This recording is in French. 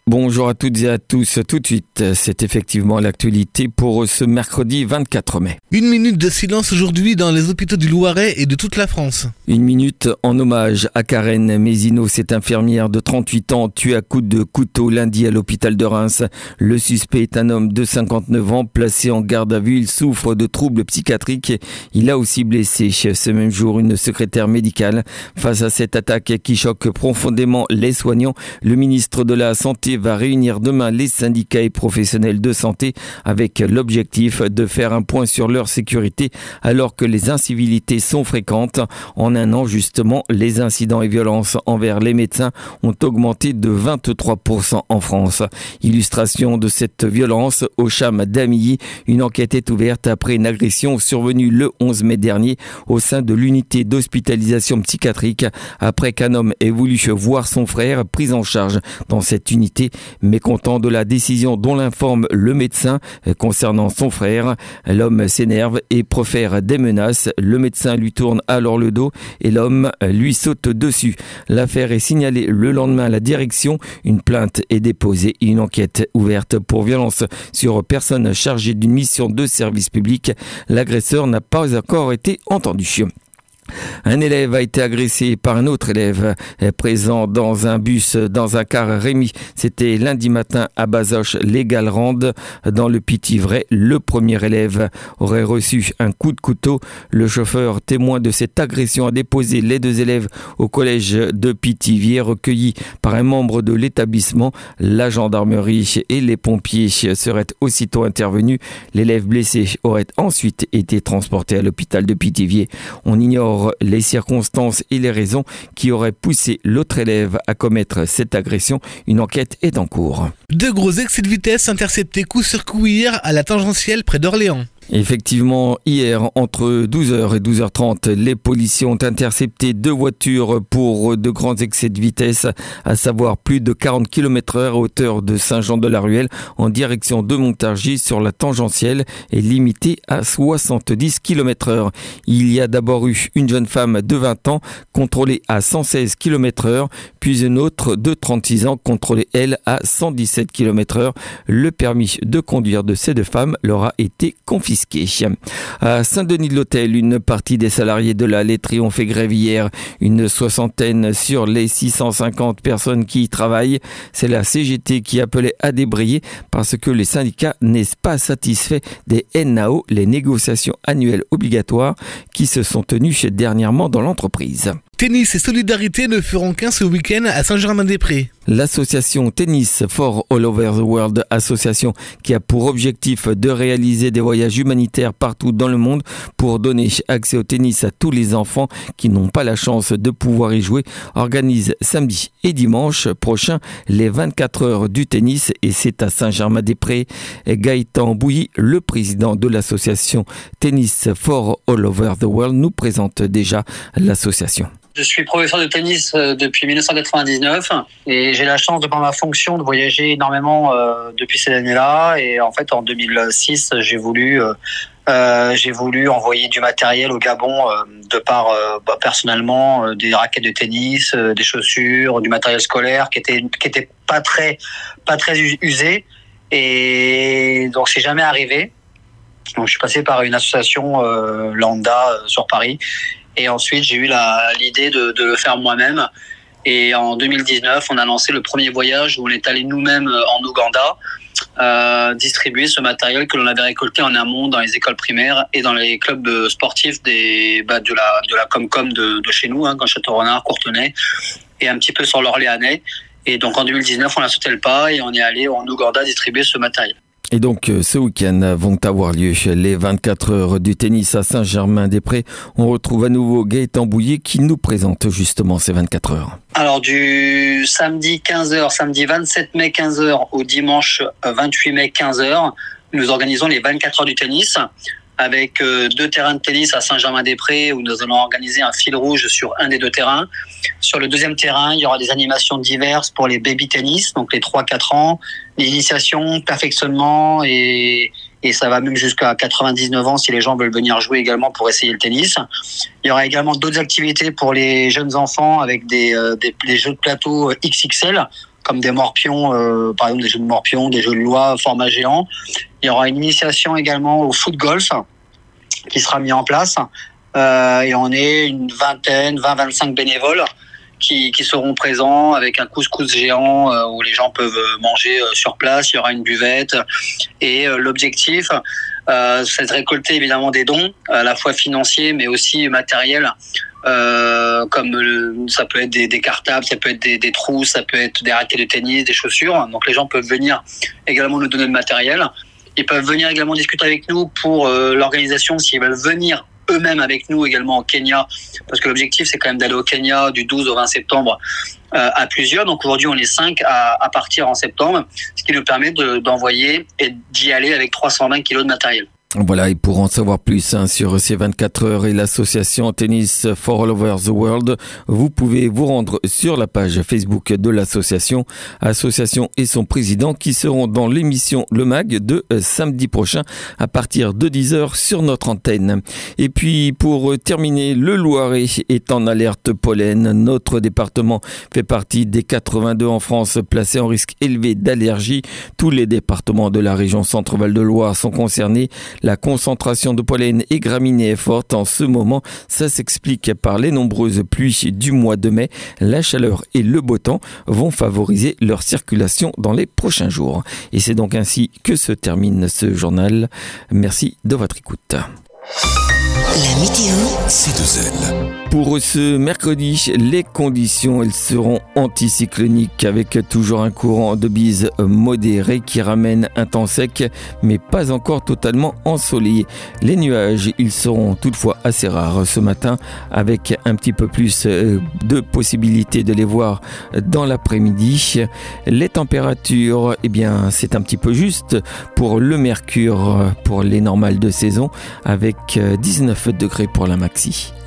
Bonjour à toutes et à tous. Tout de suite, c'est effectivement l'actualité pour ce mercredi 24 mai. Une minute de silence aujourd'hui dans les hôpitaux du Loiret et de toute la France. Une minute en hommage à Karen Mézineau, cette infirmière de 38 ans tuée à coups de couteau lundi à l'hôpital de Reims. Le suspect est un homme de 59 ans placé en garde à vue. Il souffre de troubles psychiatriques. Il a aussi blessé ce même jour une secrétaire médicale. Face à cette attaque qui choque profondément les soignants, le ministre de la Santé va réunir demain les syndicats et professionnels de santé avec l'objectif de faire un point sur leur sécurité alors que les incivilités sont fréquentes. En un an, justement, les incidents et violences envers les médecins ont augmenté de 23% en France. Illustration de cette violence, au CHAM d'Amilly, une enquête est ouverte après une agression survenue le 11 mai dernier au sein de l'unité d'hospitalisation psychiatrique après qu'un homme ait voulu voir son frère pris en charge dans cette unité. Mécontent de la décision dont l'informe le médecin concernant son frère, l'homme s'énerve et profère des menaces. Le médecin lui tourne alors le dos et l'homme lui saute dessus. L'affaire est signalée le lendemain à la direction. Une plainte est déposée et une enquête ouverte pour violence sur personne chargée d'une mission de service public. L'agresseur n'a pas encore été entendu. Un élève a été agressé par un autre élève présent dans un bus, dans un car Rémi. C'était lundi matin à Bazoches, les Gallerandes, dans le Pithiviers. Le premier élève aurait reçu un coup de couteau. Le chauffeur, témoin de cette agression, a déposé les deux élèves au collège de Pithiviers, recueillis par un membre de l'établissement. La gendarmerie et les pompiers seraient aussitôt intervenus. L'élève blessé aurait ensuite été transporté à l'hôpital de Pithiviers. On ignore les circonstances et les raisons qui auraient poussé l'autre élève à commettre cette agression. Une enquête est en cours. Deux gros excès de vitesse interceptés coup sur coup hier à la tangentielle près d'Orléans. Effectivement, hier, entre 12h et 12h30, les policiers ont intercepté deux voitures pour de grands excès de vitesse, à savoir plus de 40 km/h à hauteur de Saint-Jean-de-la-Ruelle en direction de Montargis sur la tangentielle et limité à 70 km/h. Il y a d'abord eu une jeune femme de 20 ans contrôlée à 116 km/h, puis une autre de 36 ans contrôlée, elle, à 117 km/h. Le permis de conduire de ces deux femmes leur a été confisqué. À Saint-Denis-de-l'Hôtel, une partie des salariés de la laiterie ont fait grève hier. Une soixantaine sur les 650 personnes qui y travaillent. C'est la CGT qui appelait à débrayer parce que les syndicats n'est pas satisfaits des NAO, les négociations annuelles obligatoires qui se sont tenues dernièrement dans l'entreprise. Tennis et solidarité ne feront qu'un ce week-end à Saint-Germain-des-Prés. L'association Tennis for All Over the World, association qui a pour objectif de réaliser des voyages humanitaires partout dans le monde pour donner accès au tennis à tous les enfants qui n'ont pas la chance de pouvoir y jouer, organise samedi et dimanche prochain les 24 heures du tennis et c'est à Saint-Germain-des-Prés. Gaëtan Bouilly, le président de l'association Tennis for All Over the World, nous présente déjà l'association. Je suis professeur de tennis depuis 1999 et j'ai la chance de par ma fonction de voyager énormément depuis ces années-là. Et en fait, en 2006, j'ai voulu envoyer du matériel au Gabon de par personnellement des raquettes de tennis, des chaussures, du matériel scolaire qui était pas très usé. Et donc c'est jamais arrivé. Donc je suis passé par une association lambda sur Paris. Et ensuite, j'ai eu l'idée de le faire moi-même. Et en 2019, on a lancé le premier voyage où on est allé nous-mêmes en Ouganda distribuer ce matériel que l'on avait récolté en amont dans les écoles primaires et dans les clubs sportifs de la Comcom de chez nous, quand Château-Renard, Courtenay, et un petit peu sur l'Orléanais. Et donc en 2019, on a sauté le pas et on est allé en Ouganda distribuer ce matériel. Et donc, ce week-end vont avoir lieu les 24 heures du tennis à Saint-Germain-des-Prés. On retrouve à nouveau Gaëtan Bouilly qui nous présente justement ces 24 heures. Alors, du samedi 15h, samedi 27 mai 15h au dimanche 28 mai 15h, nous organisons les 24 heures du tennis avec 2 terrains de tennis à Saint-Germain-des-Prés où nous allons organiser un fil rouge sur un des 2 terrains. Sur le deuxième terrain, il y aura des animations diverses pour les baby tennis, donc les 3-4 ans, l'initiation, perfectionnement et ça va même jusqu'à 99 ans si les gens veulent venir jouer également pour essayer le tennis. Il y aura également d'autres activités pour les jeunes enfants avec des jeux de plateau XXL comme des morpions, par exemple des jeux de morpions, des jeux de loi format géant. Il y aura une initiation également au foot golf qui sera mis en place. Et on est une vingtaine, 20-25 bénévoles qui seront présents avec un couscous géant où les gens peuvent manger sur place. Il y aura une buvette et l'objectif, c'est de récolter évidemment des dons, à la fois financiers mais aussi matériels. Comme ça peut être des cartables, ça peut être des trousses, ça peut être des raquettes de tennis, des chaussures. Donc les gens peuvent venir également nous donner le matériel. Ils peuvent venir également discuter avec nous pour l'organisation s'ils veulent venir eux-mêmes avec nous également au Kenya, parce que l'objectif c'est quand même d'aller au Kenya du 12 au 20 septembre à plusieurs. Donc aujourd'hui on est 5 à partir en septembre, ce qui nous permet d'envoyer et d'y aller avec 320 kilos de matériel. Voilà, et pour en savoir plus sur ces 24 heures et l'association Tennis for All Over the World, vous pouvez vous rendre sur la page Facebook de l'association et son président qui seront dans l'émission Le Mag de samedi prochain à partir de 10h sur notre antenne. Et puis pour terminer, le Loiret est en alerte pollen. Notre département fait partie des 82 en France placés en risque élevé d'allergie. Tous les départements de la région Centre-Val de Loire sont concernés. La concentration de pollen et graminées est forte en ce moment. Ça s'explique par les nombreuses pluies du mois de mai. La chaleur et le beau temps vont favoriser leur circulation dans les prochains jours. Et c'est donc ainsi que se termine ce journal. Merci de votre écoute. La météo, C2L. Pour ce mercredi, les conditions elles seront anticycloniques avec toujours un courant de bise modéré qui ramène un temps sec mais pas encore totalement ensoleillé. Les nuages, ils seront toutefois assez rares ce matin avec un petit peu plus de possibilités de les voir dans l'après-midi. Les températures, eh bien, c'est un petit peu juste pour le mercure pour les normales de saison avec 19 degrés pour la maxi.